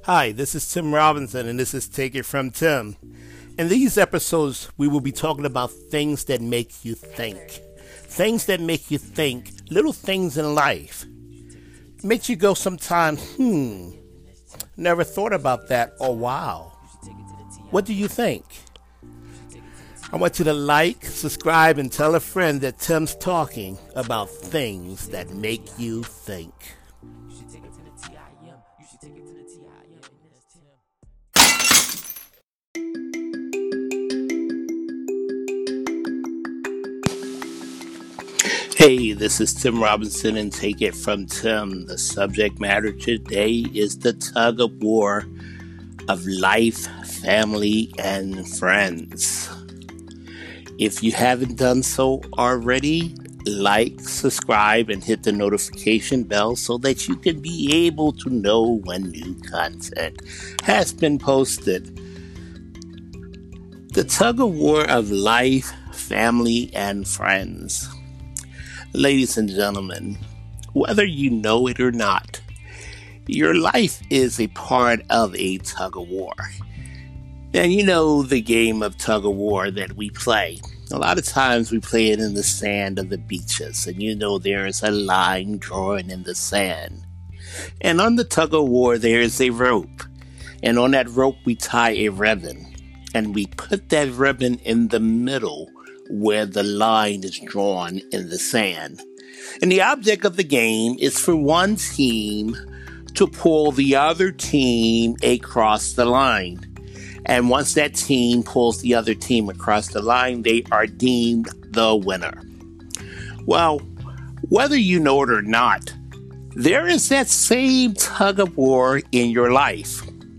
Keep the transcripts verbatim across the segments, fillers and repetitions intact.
Hi, this is Tim Robinson, and this is Take It From Tim. In these episodes, we will be talking about things that make you think. Things that make you think, little things in life. Makes you go sometime, hmm, never thought about that, or wow. What do you think? I want you to like, subscribe, and tell a friend that Tim's talking about things that make you think. Hey, this is Tim Robinson and Take It From Tim. The subject matter today is the tug of war of life, family, and friends. If you haven't done so already, like, subscribe, and hit the notification bell so that you can be able to know when new content has been posted. The tug of war of life, family, and friends. Ladies and gentlemen, whether you know it or not, your life is a part of a tug of war. And you know the game of tug of war that we play. A lot of times we play it in the sand of the beaches, and you know there is a line drawn in the sand. And on the tug of war there is a rope, and on that rope we tie a ribbon, and we put that ribbon in the middle where the line is drawn in the sand. And the object of the game is for one team to pull the other team across the line. And once that team pulls the other team across the line, they are deemed the winner. Well, whether you know it or not, there is that same tug of war in your life.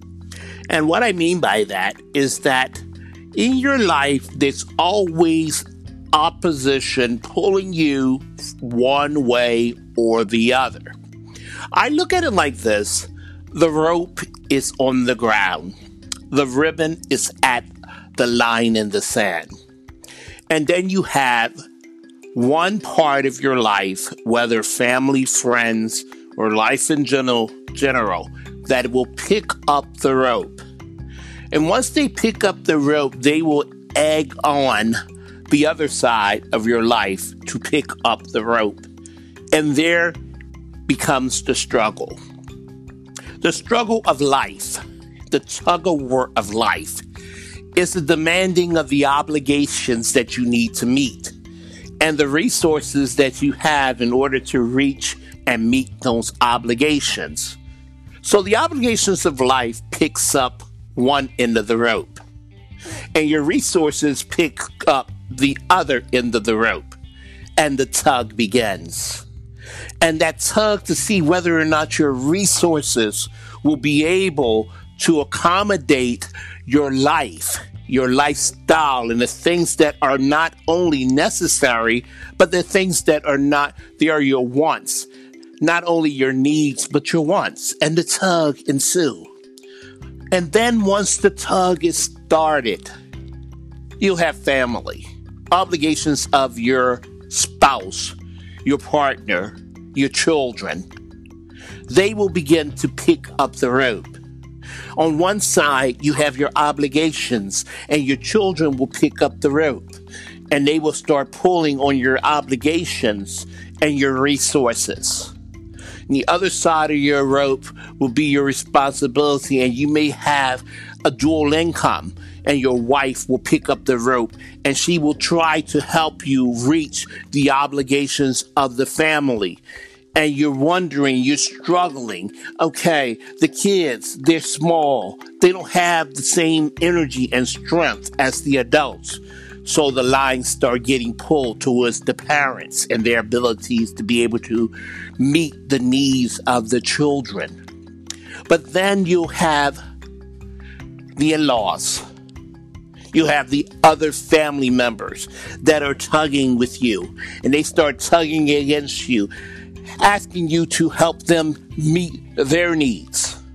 And what I mean by that is that in your life, there's always opposition pulling you one way or the other. I look at it like this. The rope is on the ground. The ribbon is at the line in the sand. And then you have one part of your life, whether family, friends, or life in general, general, that will pick up the rope. And once they pick up the rope, they will egg on the other side of your life to pick up the rope. And there becomes the struggle. The struggle of life, the tug of war of life, is the demanding of the obligations that you need to meet and the resources that you have in order to reach and meet those obligations. So the obligations of life picks up one end of the rope, and your resources pick up the other end of the rope, and the tug begins. And that tug to see whether or not your resources will be able to accommodate your life, your lifestyle, and the things that are not only necessary, but the things that are not, they are your wants. Not only your needs, but your wants. And the tug ensue. And then once the tug is started, you'll have family, obligations of your spouse, your partner, your children. They will begin to pick up the rope. On one side, you have your obligations, and your children will pick up the rope, and they will start pulling on your obligations and your resources. And the other side of your rope will be your responsibility, and you may have a dual income, and your wife will pick up the rope, and she will try to help you reach the obligations of the family. And you're wondering, you're struggling. Okay, the kids, they're small. They don't have the same energy and strength as the adults. So the lines start getting pulled towards the parents and their abilities to be able to meet the needs of the children. But then you have the in-laws. You have the other family members that are tugging with you, and they start tugging against you, asking you to help them meet their needs.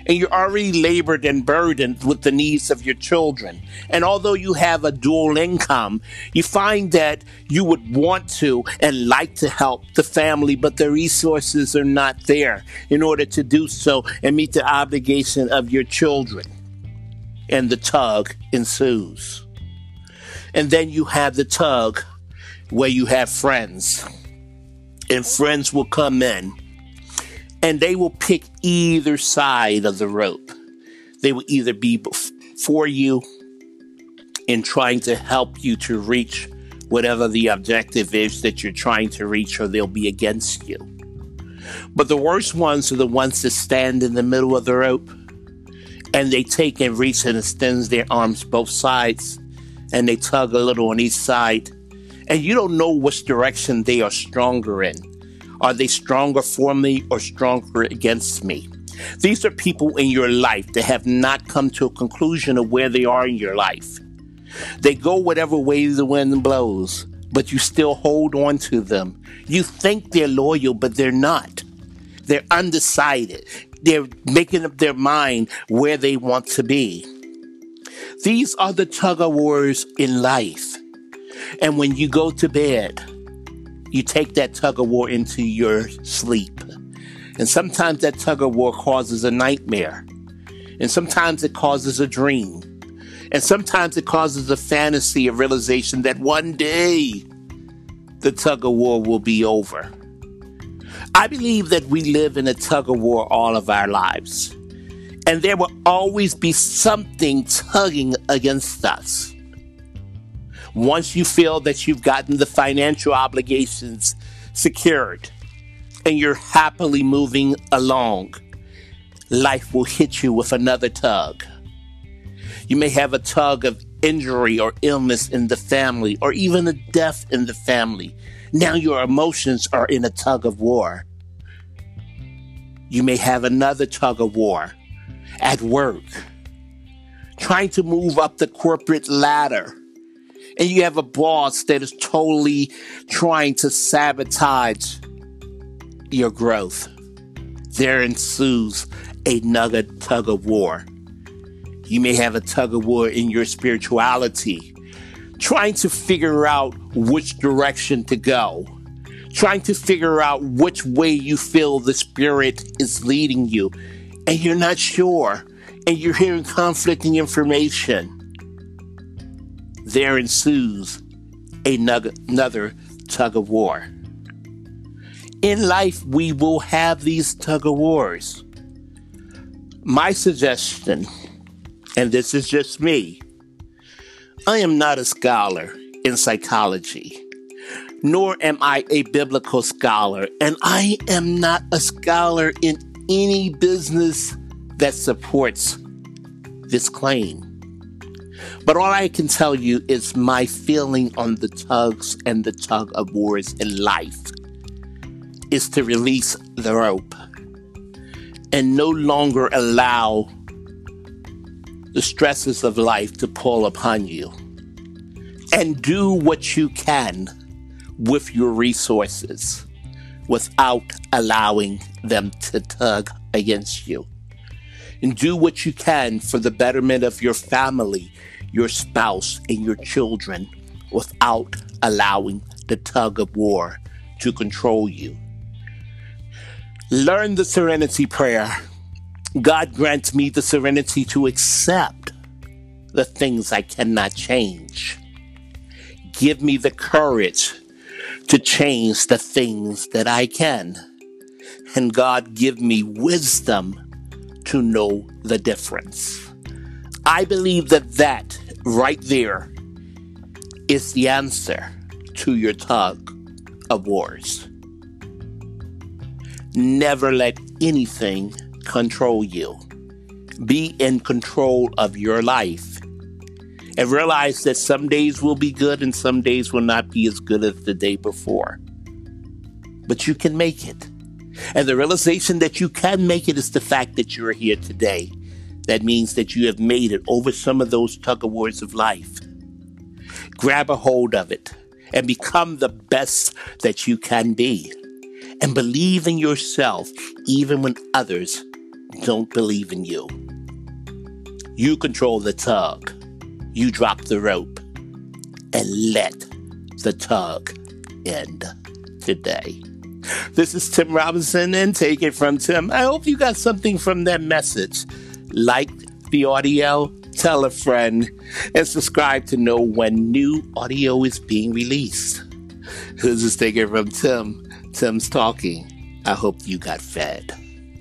and you're already labored and burdened with the needs of your children. And although you have a dual income, you find that you would want to and like to help the family, but the resources are not there in order to do so and meet the obligation of your children. And the tug ensues. And then you have the tug where you have friends. And friends will come in. And they will pick either side of the rope. They will either be for you in trying to help you to reach whatever the objective is that you're trying to reach, or they'll be against you. But the worst ones are the ones that stand in the middle of the rope, and they take and reach and extend their arms both sides, and they tug a little on each side, and you don't know which direction they are stronger in. Are they stronger for me or stronger against me? These are people in your life that have not come to a conclusion of where they are in your life. They go whatever way the wind blows, but you still hold on to them. You think they're loyal, but they're not. They're undecided. They're making up their mind where they want to be. These are the tug-of-wars in life. And when you go to bed, you take that tug-of-war into your sleep. And sometimes that tug-of-war causes a nightmare. And sometimes it causes a dream. And sometimes it causes a fantasy, a realization that one day the tug-of-war will be over. I believe that we live in a tug-of-war all of our lives. And there will always be something tugging against us. Once you feel that you've gotten the financial obligations secured and you're happily moving along, life will hit you with another tug. You may have a tug of injury or illness in the family, or even a death in the family. Now your emotions are in a tug of war. You may have another tug of war at work, trying to move up the corporate ladder. And you have a boss that is totally trying to sabotage your growth. There ensues another tug of war. You may have a tug of war in your spirituality, trying to figure out which direction to go, trying to figure out which way you feel the Spirit is leading you, and you're not sure, and you're hearing conflicting information. There ensues another, another tug of war. In life, we will have these tug of wars. My suggestion, and this is just me, I am not a scholar in psychology, nor am I a biblical scholar, and I am not a scholar in any business that supports this claim. But all I can tell you is my feeling on the tugs and the tug of wars in life is to release the rope and no longer allow the stresses of life to pull upon you, and do what you can with your resources without allowing them to tug against you. And do what you can for the betterment of your family, your spouse, and your children without allowing the tug of war to control you. Learn the serenity prayer. God grants me the serenity to accept the things I cannot change. Give me the courage to change the things that I can. And God, give me wisdom to know the difference. I believe that that right there is the answer to your tug of wars. Never let anything control you. Be in control of your life. And realize that some days will be good and some days will not be as good as the day before. But you can make it. And the realization that you can make it is the fact that you're here today. That means that you have made it over some of those tug-of-wars of life. Grab a hold of it and become the best that you can be. And believe in yourself even when others don't believe in you. You control the tug. You drop the rope and let the tug end today. This is Tim Robinson, and Take It From Tim. I hope you got something from that message. Like the audio, tell a friend, and subscribe to know when new audio is being released. This is Take It From Tim. Tim's talking. I hope you got fed.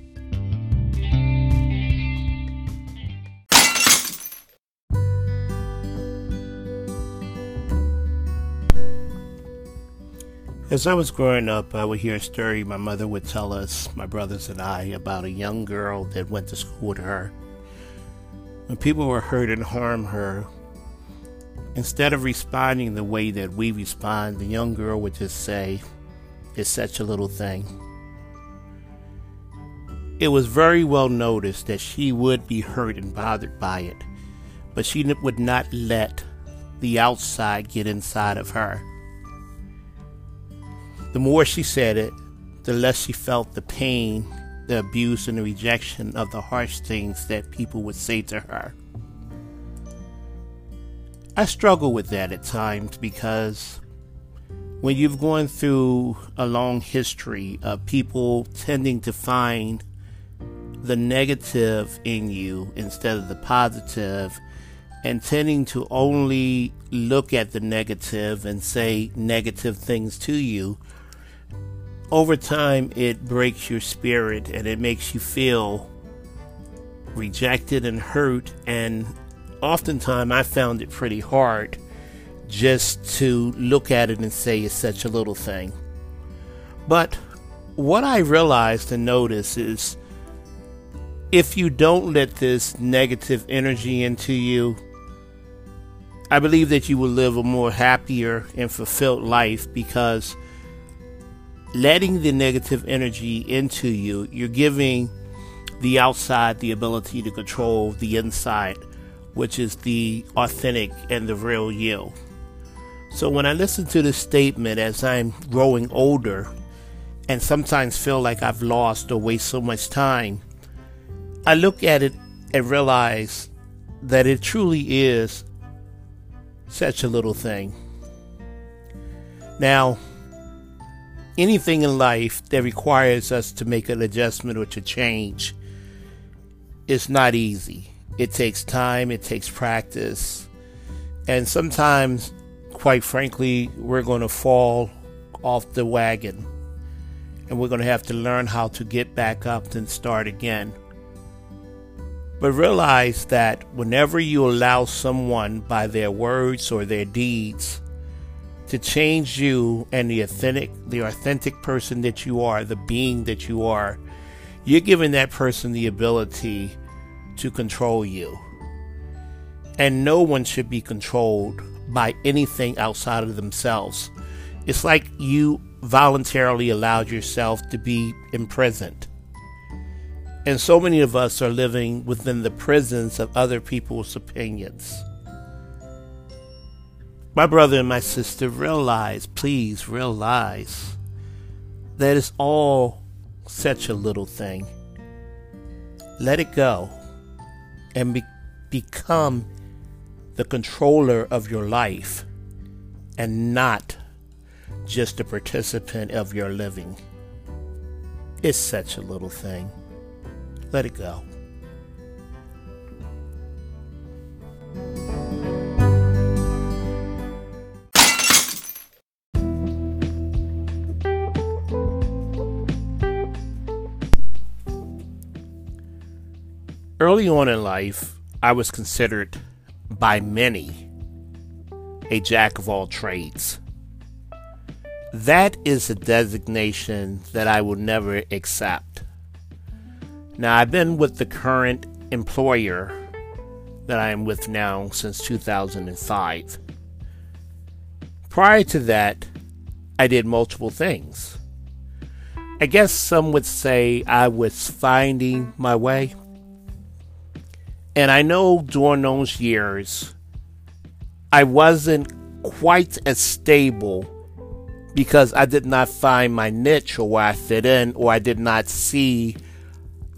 As I was growing up, I would hear a story my mother would tell us, my brothers and I, about a young girl that went to school with her. When people were hurt and harmed her, instead of responding the way that we respond, the young girl would just say, "It's such a little thing." It was very well noticed that she would be hurt and bothered by it, but she would not let the outside get inside of her. The more she said it, the less she felt the pain, the abuse, and the rejection of the harsh things that people would say to her. I struggle with that at times because when you've gone through a long history of people tending to find the negative in you instead of the positive, and tending to only look at the negative and say negative things to you, over time it breaks your spirit and it makes you feel rejected and hurt. And oftentimes I found it pretty hard just to look at it and say it's such a little thing. But what I realized and noticed is if you don't let this negative energy into you, I believe that you will live a more happier and fulfilled life, because letting the negative energy into you, you're giving the outside the ability to control the inside, which is the authentic and the real you. So when I listen to this statement as I'm growing older and sometimes feel like I've lost or wasted so much time, I look at it and realize that it truly is such a little thing. Now, anything in life that requires us to make an adjustment or to change is not easy. It takes time, it takes practice, and sometimes, quite frankly, we're going to fall off the wagon, and we're going to have to learn how to get back up and start again. But realize that whenever you allow someone by their words or their deeds to change you and the authentic, the authentic person that you are, the being that you are, you're giving that person the ability to control you. And no one should be controlled by anything outside of themselves. It's like you voluntarily allowed yourself to be imprisoned. And so many of us are living within the prisons of other people's opinions. My brother and my sister, realize, please realize, that it's all such a little thing. Let it go and be- become the controller of your life and not just a participant of your living. It's such a little thing. Let it go. Early on in life, I was considered by many a jack of all trades. That is a designation that I will never accept. Now, I've been with the current employer that I am with now since two thousand five. Prior to that, I did multiple things. I guess some would say I was finding my way. And I know during those years, I wasn't quite as stable because I did not find my niche or where I fit in, or I did not see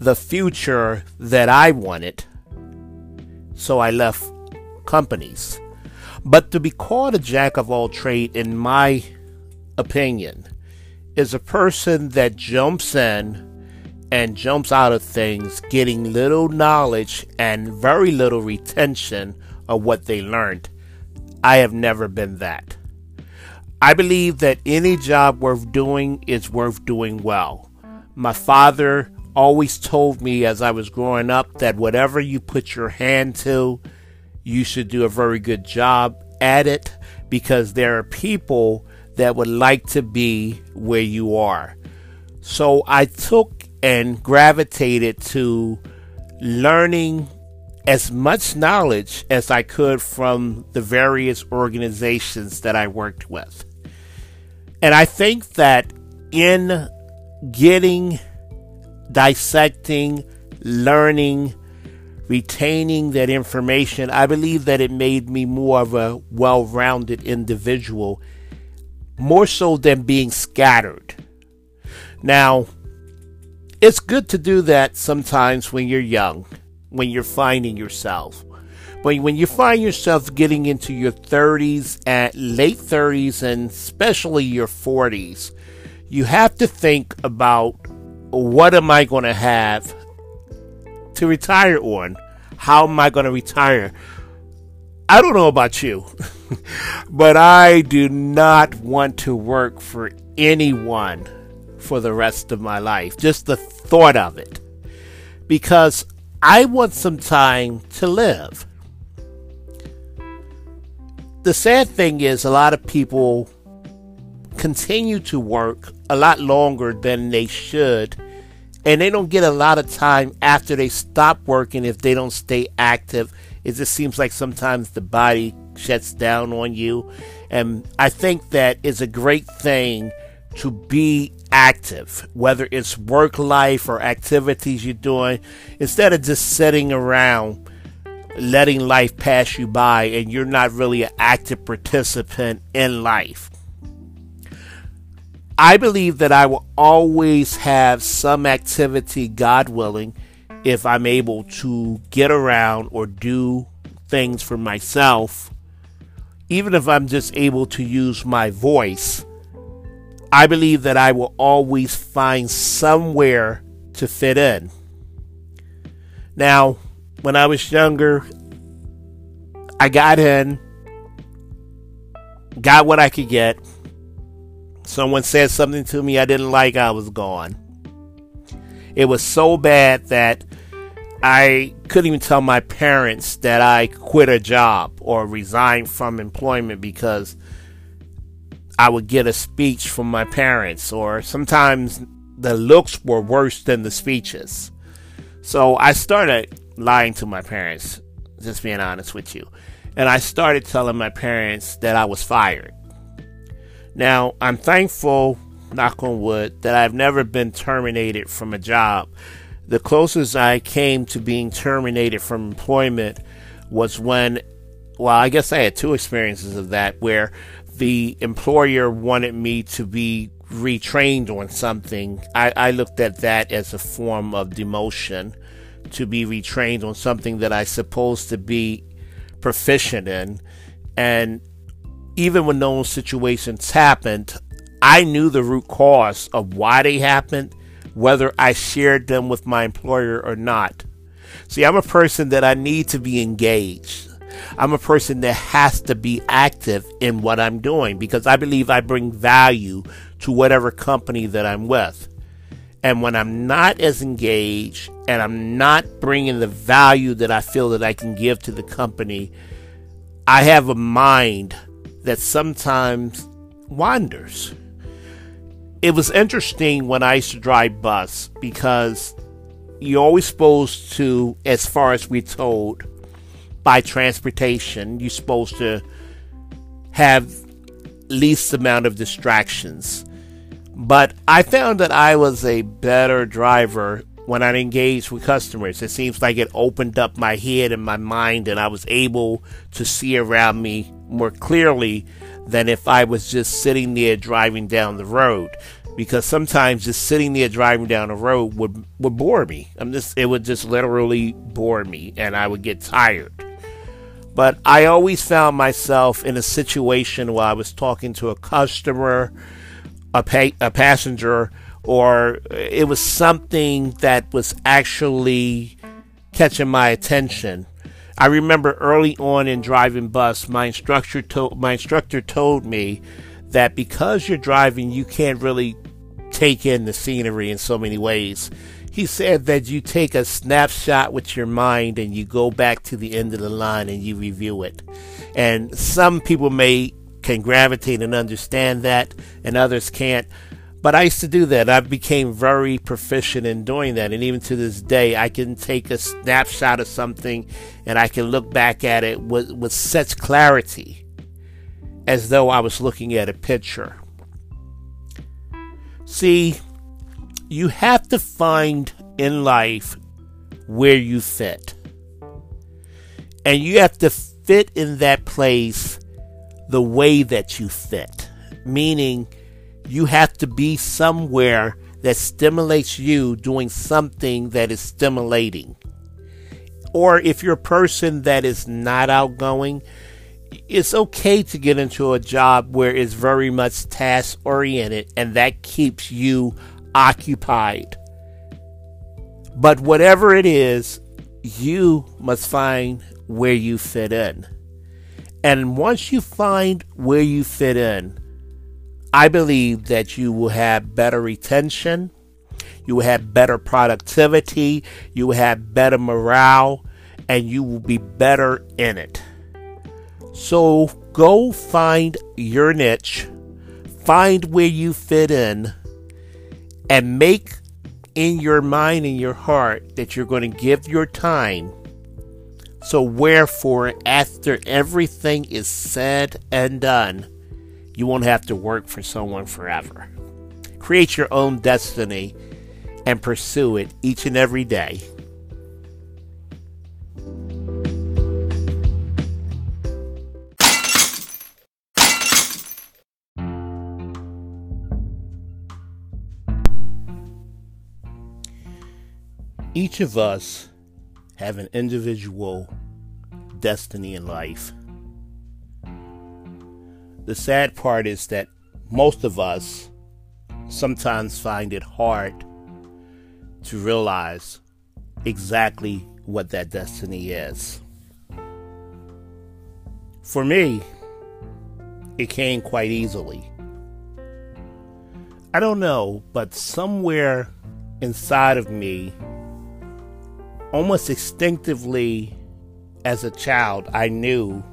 the future that I wanted. So I left companies. But to be called a jack of all trades, in my opinion, is a person that jumps in and jumps out of things, getting little knowledge and very little retention of what they learned. I have never been that. I believe that any job worth doing is worth doing well. My father always told me as I was growing up that whatever you put your hand to, you should do a very good job at it, because there are people that would like to be where you are. So I took and gravitated to learning as much knowledge as I could from the various organizations that I worked with. And I think that in getting, dissecting, learning, retaining that information, I believe that it made me more of a well-rounded individual, more so than being scattered. Now, it's good to do that sometimes when you're young, when you're finding yourself. But when you find yourself getting into your thirties, and late thirties, and especially your forties, you have to think about, what am I going to have to retire on? How am I going to retire? I don't know about you, but I do not want to work for anyone for the rest of my life. Just the thought of it. Because I want some time to live. The sad thing is, a lot of people continue to work a lot longer than they should, and they don't get a lot of time after they stop working if they don't stay active. It just seems like sometimes the body shuts down on you. And I think that it's a great thing to be active, whether it's work life or activities you're doing, instead of just sitting around letting life pass you by and you're not really an active participant in life. I believe that I will always have some activity, God willing, if I'm able to get around or do things for myself. Even if I'm just able to use my voice, I believe that I will always find somewhere to fit in. Now, when I was younger, I got in, got what I could get. Someone said something to me I didn't like, I was gone. It was so bad that I couldn't even tell my parents that I quit a job or resigned from employment, because I would get a speech from my parents, or sometimes the looks were worse than the speeches. So I started lying to my parents, just being honest with you. And I started telling my parents that I was fired. Now, I'm thankful, knock on wood, that I've never been terminated from a job. The closest I came to being terminated from employment was when, well, I guess I had two experiences of that, where the employer wanted me to be retrained on something. I, I looked at that as a form of demotion, to be retrained on something that I supposed to be proficient in. And even when those situations happened, I knew the root cause of why they happened, whether I shared them with my employer or not. See, I'm a person that I need to be engaged. I'm a person that has to be active in what I'm doing, because I believe I bring value to whatever company that I'm with. And when I'm not as engaged and I'm not bringing the value that I feel that I can give to the company, I have a mind that sometimes wanders. It was interesting when I used to drive bus, because you're always supposed to, as far as we're told, by transportation, you're supposed to have least amount of distractions. But I found that I was a better driver when I engaged with customers. It seems like it opened up my head and my mind, and I was able to see around me more clearly than if I was just sitting there driving down the road. because sometimes just sitting there driving down the road would would bore me. I'm just it would just literally bore me, and I would get tired. But I always found myself in a situation where I was talking to a customer, a, pa- a passenger, or it was something that was actually catching my attention. I remember early on in driving bus, my instructor told my instructor told me that because you're driving, you can't really take in the scenery in so many ways. He said that you take a snapshot with your mind and you go back to the end of the line and you review it. And some people may can gravitate and understand that, and others can't. But I used to do that. I became very proficient in doing that. And even to this day, I can take a snapshot of something and I can look back at it with, with such clarity as though I was looking at a picture. See, you have to find in life where you fit. And you have to fit in that place the way that you fit. Meaning, you have to be somewhere that stimulates you doing something that is stimulating. Or if you're a person that is not outgoing, it's okay to get into a job where it's very much task oriented and that keeps you occupied. But whatever it is, you must find where you fit in. And once you find where you fit in, I believe that you will have better retention, you will have better productivity, you will have better morale, and you will be better in it. So go find your niche, find where you fit in, and make in your mind and your heart that you're going to give your time. So wherefore, after everything is said and done, you won't have to work for someone forever. Create your own destiny and pursue it each and every day. Each of us have an individual destiny in life. The sad part is that most of us sometimes find it hard to realize exactly what that destiny is. For me, it came quite easily. I don't know, but somewhere inside of me, almost instinctively as a child, I knew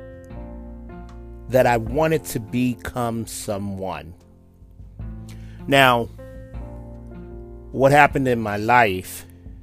that I wanted to become someone. Now, what happened in my life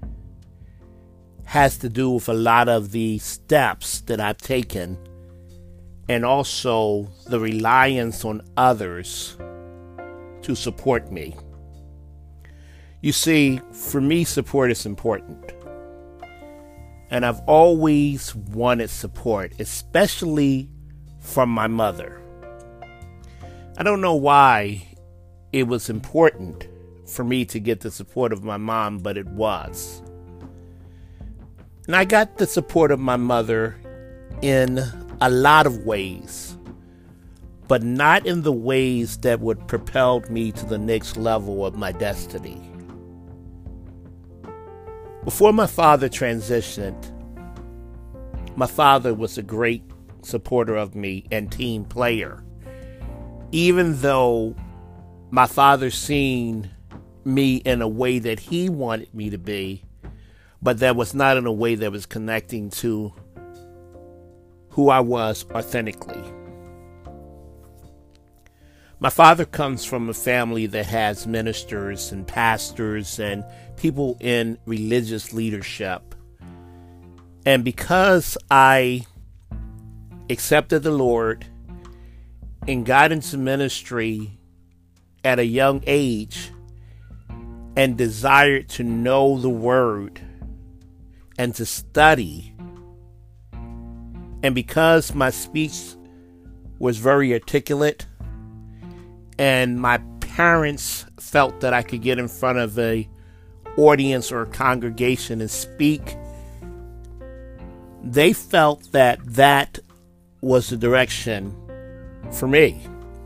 has to do with a lot of the steps that I've taken and also the reliance on others to support me. You see, for me, support is important. And I've always wanted support, especially from my mother. I don't know why it was important for me to get the support of my mom, but it was. And I got the support of my mother in a lot of ways, but not in the ways that would propel me to the next level of my destiny. Before my father transitioned, my father was a great supporter of me and team player. Even though my father seen me in a way that he wanted me to be, but that was not in a way that was connecting to who I was authentically. My father comes from a family that has ministers and pastors and people in religious leadership. And because I accepted the Lord and got into ministry at a young age and desired to know the Word and to study, and because my speech was very articulate and my parents felt that I could get in front of a audience or a congregation and speak, they felt that that was the direction for me.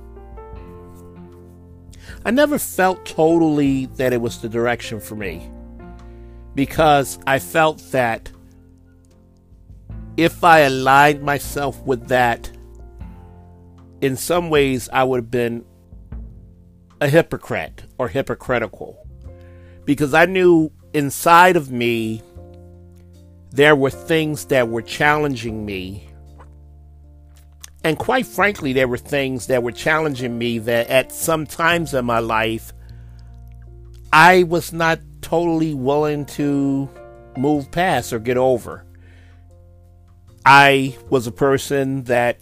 I never felt totally that it was the direction for me, because I felt that if I aligned myself with that, in some ways I would have been a hypocrite or hypocritical, because I knew inside of me there were things that were challenging me. And quite frankly, there were things that were challenging me that at some times in my life, I was not totally willing to move past or get over. I was a person that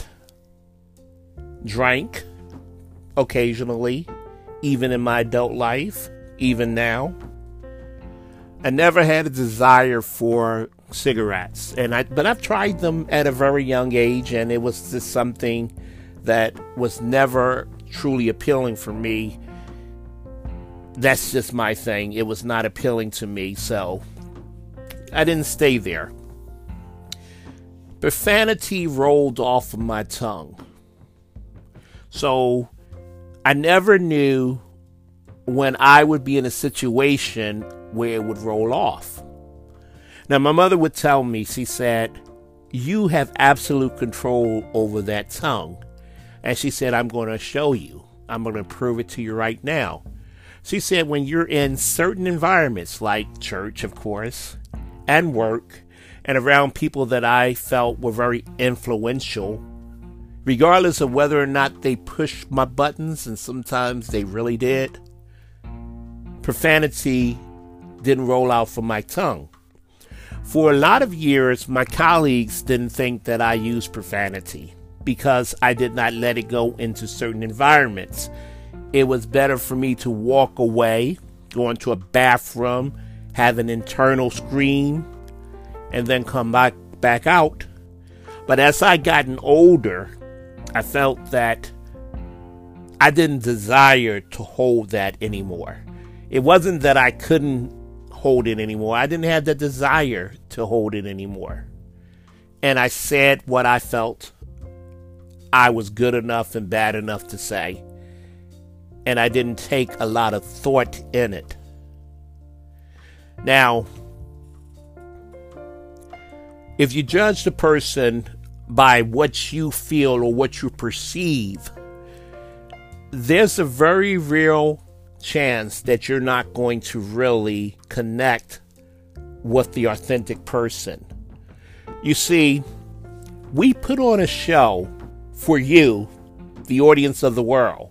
drank occasionally, even in my adult life, even now. I never had a desire for cigarettes, and I but I've tried them at a very young age, and it was just something that was never truly appealing for me. That's just my thing. It was not appealing to me, so I didn't stay there. Profanity rolled off of my tongue, so I never knew when I would be in a situation where it would roll off. Now, my mother would tell me, she said, you have absolute control over that tongue. And she said, I'm going to show you. I'm going to prove it to you right now. She said, when you're in certain environments, like church, of course, and work, and around people that I felt were very influential, regardless of whether or not they pushed my buttons, and sometimes they really did, profanity didn't roll out from my tongue. For a lot of years, my colleagues didn't think that I used profanity because I did not let it go into certain environments. It was better for me to walk away, go into a bathroom, have an internal scream, and then come back, back out. But as I gotten older, I felt that I didn't desire to hold that anymore. It wasn't that I couldn't hold it anymore. I didn't have the desire to hold it anymore. And I said what I felt I was good enough and bad enough to say. And I didn't take a lot of thought in it. Now, if you judge the person by what you feel or what you perceive, there's a very real chance that you're not going to really connect with the authentic person. You see, we put on a show for you, the audience of the world.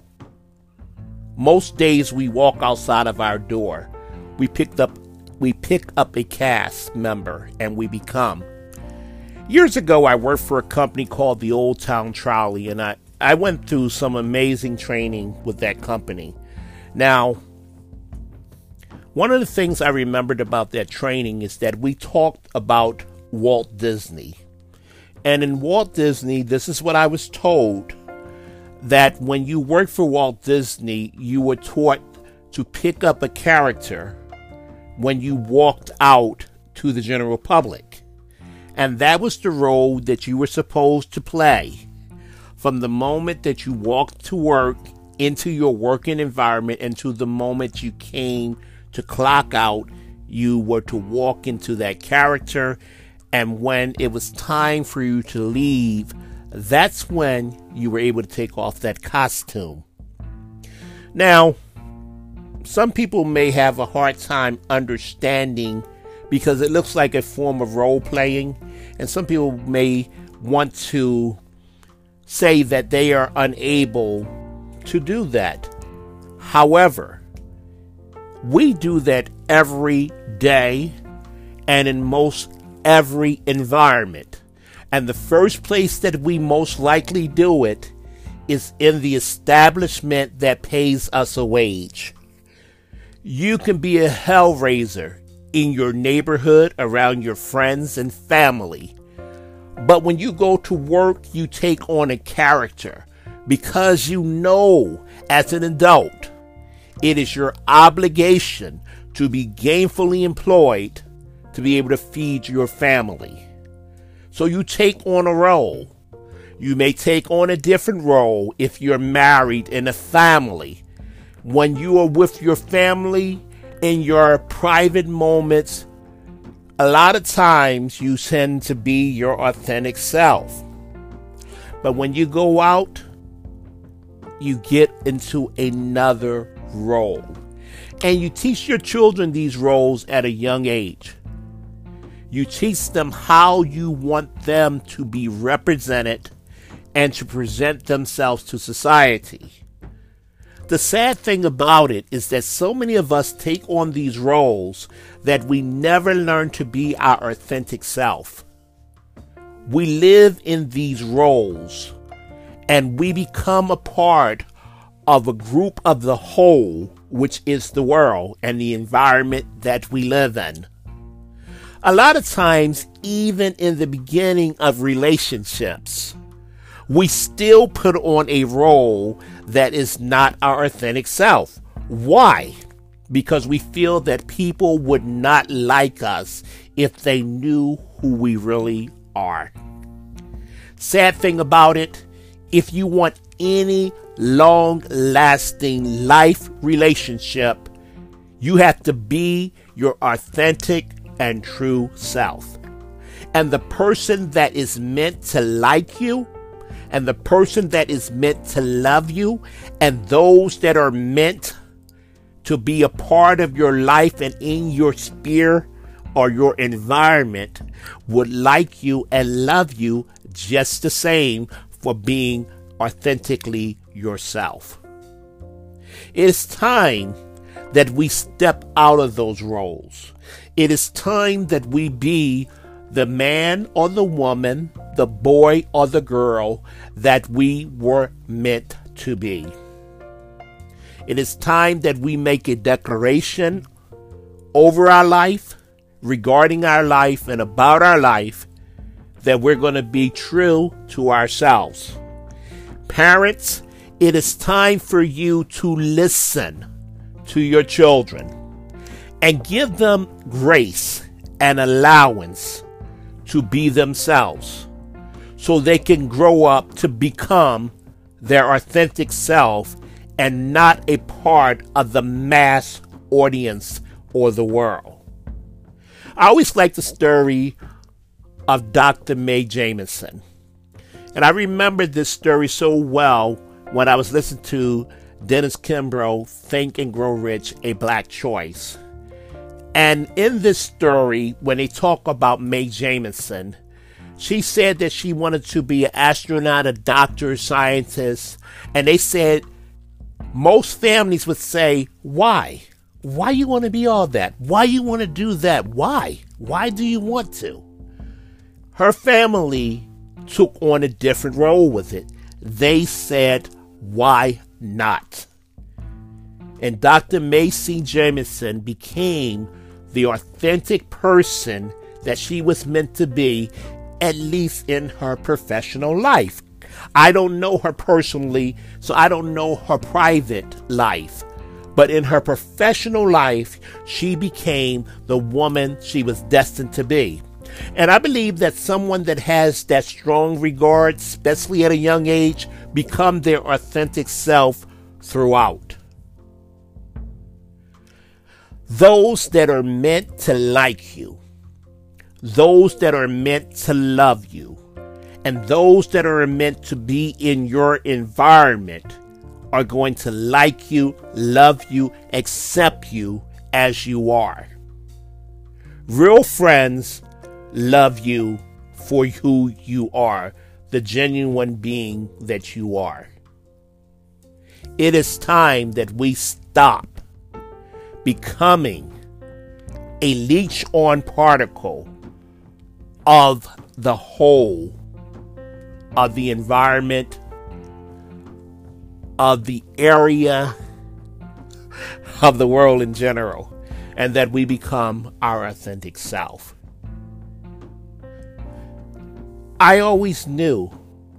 Most days we walk outside of our door, we picked up we pick up a cast member and we become. Years ago, I worked for a company called the Old Town Trolley, and I, I went through some amazing training with that company. Now, one of the things I remembered about that training is that we talked about Walt Disney. And in Walt Disney, this is what I was told, that when you worked for Walt Disney, you were taught to pick up a character when you walked out to the general public. And that was the role that you were supposed to play from the moment that you walked to work into your working environment, and to the moment you came to clock out, you were to walk into that character. And when it was time for you to leave, that's when you were able to take off that costume. Now, some people may have a hard time understanding because it looks like a form of role playing, and some people may want to say that they are unable to do that. However, we do that every day and in most every environment. And the first place that we most likely do it is in the establishment that pays us a wage. You can be a hellraiser in your neighborhood, around your friends and family. But when you go to work, you take on a character because you know as an adult, It is your obligation to be gainfully employed to be able to feed your family. So you take on a role. You may take on a different role if you're married in a family. When you are with your family in your private moments, a lot of times you tend to be your authentic self. But when you go out, you get into another role. And you teach your children these roles at a young age. You teach them how you want them to be represented and to present themselves to society. The sad thing about it is that so many of us take on these roles that we never learn to be our authentic self. We live in these roles and we become a part of a group of the whole, which is the world and the environment that we live in. A lot of times, even in the beginning of relationships, we still put on a role that is not our authentic self. Why? Because we feel that people would not like us if they knew who we really are. Sad thing about it, if you want any long-lasting life relationship, you have to be your authentic and true self. And the person that is meant to like you, and the person that is meant to love you, and those that are meant to be a part of your life and in your sphere or your environment would like you and love you just the same for being authentically yourself. It is time that we step out of those roles. It is time that we be the man or the woman, the boy or the girl that we were meant to be. It is time that we make a declaration over our life, regarding our life and about our life, that we're going to be true to ourselves. Parents, it is time for you to listen to your children and give them grace and allowance to be themselves so they can grow up to become their authentic self and not a part of the mass audience or the world. I always like the story of Doctor Mae Jemison. And I remember this story so well when I was listening to Dennis Kimbro, Think and Grow Rich, A Black Choice. And in this story, when they talk about Mae Jemison, she said that she wanted to be an astronaut, a doctor, a scientist. And they said most families would say, why? Why you want to be all that? Why you want to do that? Why? Why do you want to? Her family took on a different role with it. They said, why not? And Doctor Mae Jemison became the authentic person that she was meant to be, at least in her professional life. I don't know her personally, so I don't know her private life. But in her professional life, she became the woman she was destined to be. And I believe that someone that has that strong regard, especially at a young age, become their authentic self throughout. Those that are meant to like you, those that are meant to love you, and those that are meant to be in your environment are going to like you, love you, accept you as you are. Real friends love you for who you are, the genuine being that you are. It is time that we stop becoming a leech-on particle of the whole of the environment, of the area, of the world in general, and that we become our authentic self. I always knew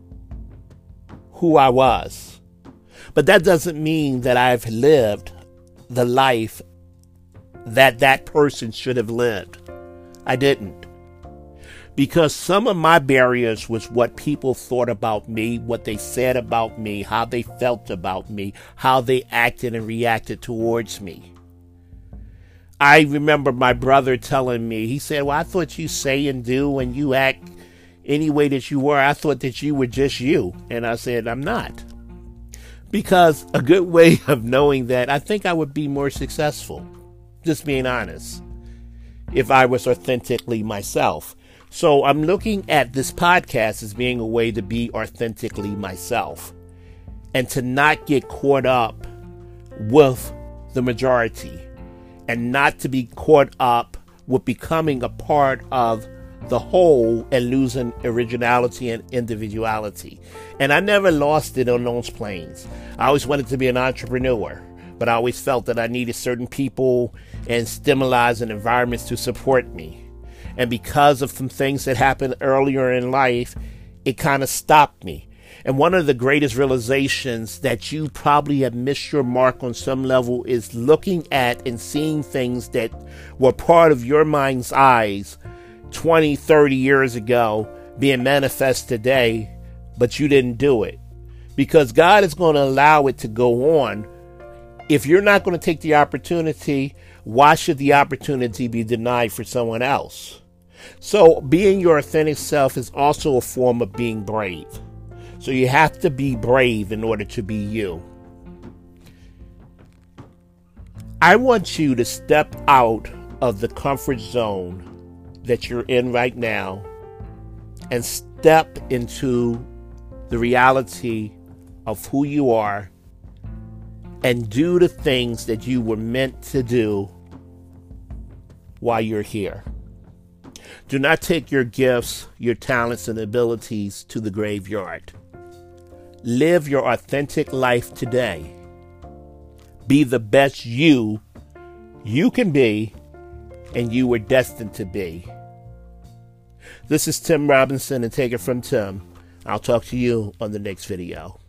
who I was, but that doesn't mean that I've lived the life that that person should have lived. I didn't. Because some of my barriers was what people thought about me, what they said about me, how they felt about me, how they acted and reacted towards me. I remember my brother telling me, he said, well, I thought you say and do and you act any way that you were. I thought that you were just you. And I said, I'm not. Because a good way of knowing that, I think I would be more successful, just being honest, if I was authentically myself. So I'm looking at this podcast as being a way to be authentically myself and to not get caught up with the majority and not to be caught up with becoming a part of the whole and losing originality and individuality. And I never lost it on those planes. I always wanted to be an entrepreneur, but I always felt that I needed certain people and stimuli and environments to support me. And because of some things that happened earlier in life, it kind of stopped me. And one of the greatest realizations that you probably have missed your mark on some level is looking at and seeing things that were part of your mind's eyes twenty, thirty years ago being manifest today, but you didn't do it. Because God is going to allow it to go on. If you're not going to take the opportunity, why should the opportunity be denied for someone else? So being your authentic self is also a form of being brave. So you have to be brave in order to be you. I want you to step out of the comfort zone that you're in right now and step into the reality of who you are and do the things that you were meant to do while you're here. Do not take your gifts, your talents, and abilities to the graveyard. Live your authentic life today. Be the best you you can be and you were destined to be. This is Tim Robinson, and take it from Tim. I'll talk to you on the next video.